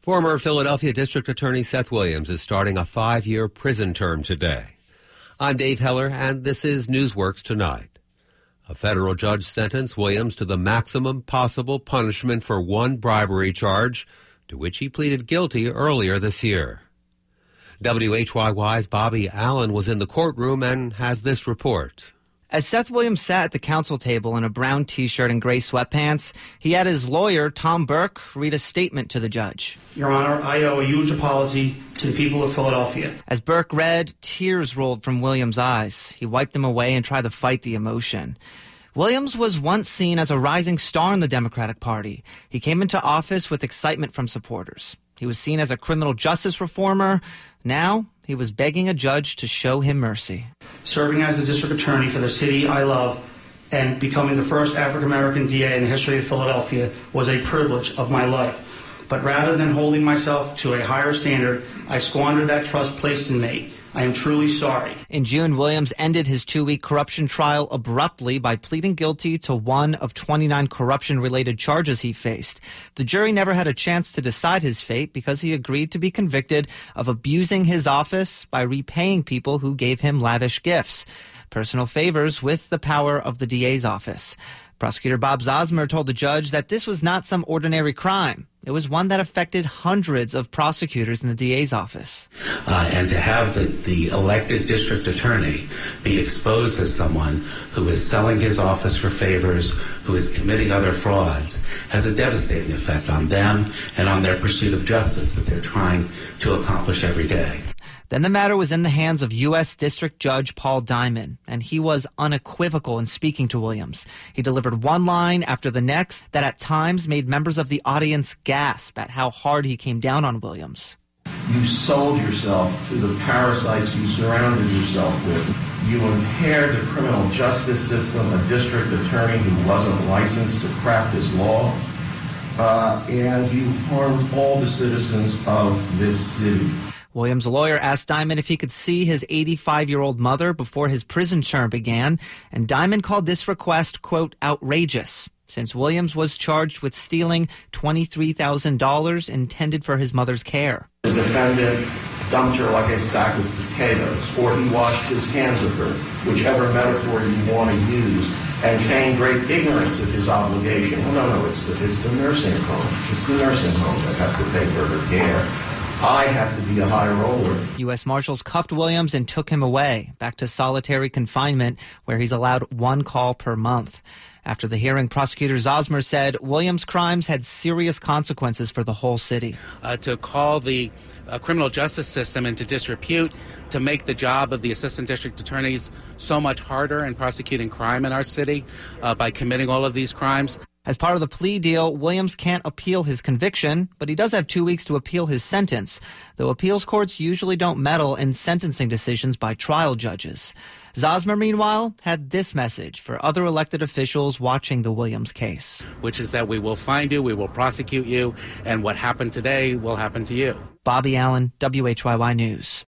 Former Philadelphia District Attorney Seth Williams is starting a 5-year prison term today. I'm Dave Heller, and this is Newsworks Tonight. A federal judge sentenced Williams to the maximum possible punishment for one bribery charge, to which he pleaded guilty earlier this year. WHYY's Bobby Allen was in the courtroom and has this report. As Seth Williams sat at the counsel table in a brown T-shirt and gray sweatpants, he had his lawyer, Tom Burke, read a statement to the judge. Your Honor, I owe a huge apology to the people of Philadelphia. As Burke read, tears rolled from Williams' eyes. He wiped them away and tried to fight the emotion. Williams was once seen as a rising star in the Democratic Party. He came into office with excitement from supporters. He was seen as a criminal justice reformer. Now, he was begging a judge to show him mercy. Serving as the district attorney for the city I love and becoming the first African-American DA in the history of Philadelphia was a privilege of my life. But rather than holding myself to a higher standard, I squandered that trust placed in me. I am truly sorry. In June, Williams ended his 2-week corruption trial abruptly by pleading guilty to one of 29 corruption-related charges he faced. The jury never had a chance to decide his fate because he agreed to be convicted of abusing his office by repaying people who gave him lavish gifts, personal favors with the power of the DA's office. Prosecutor Bob Zosmer told the judge that this was not some ordinary crime. It was one that affected hundreds of prosecutors in the DA's office. And to have the elected district attorney be exposed as someone who is selling his office for favors, who is committing other frauds, has a devastating effect on them and on their pursuit of justice that they're trying to accomplish every day. Then the matter was in the hands of U.S. District Judge Paul Diamond, and he was unequivocal in speaking to Williams. He delivered one line after the next that at times made members of the audience gasp at how hard he came down on Williams. You sold yourself to the parasites you surrounded yourself with. You impaired the criminal justice system, a district attorney who wasn't licensed to craft his law, and you harmed all the citizens of this city. Williams' lawyer asked Diamond if he could see his 85-year-old mother before his prison term began, and Diamond called this request, quote, outrageous, since Williams was charged with stealing $23,000 intended for his mother's care. The defendant dumped her like a sack of potatoes, or he washed his hands of her, whichever metaphor you want to use, and feigned great ignorance of his obligation. Well, no, it's the nursing home. It's the nursing home that has to pay for her care. I have to be a high roller. U.S. Marshals cuffed Williams and took him away, back to solitary confinement, where he's allowed one call per month. After the hearing, prosecutor Zosmer said Williams' crimes had serious consequences for the whole city. To call the criminal justice system into disrepute, to make the job of the assistant district attorneys so much harder in prosecuting crime in our city by committing all of these crimes. As part of the plea deal, Williams can't appeal his conviction, but he does have 2 weeks to appeal his sentence, though appeals courts usually don't meddle in sentencing decisions by trial judges. Zosmer, meanwhile, had this message for other elected officials watching the Williams case. Which is that we will find you, we will prosecute you, and what happened today will happen to you. Bobby Allen, WHYY News.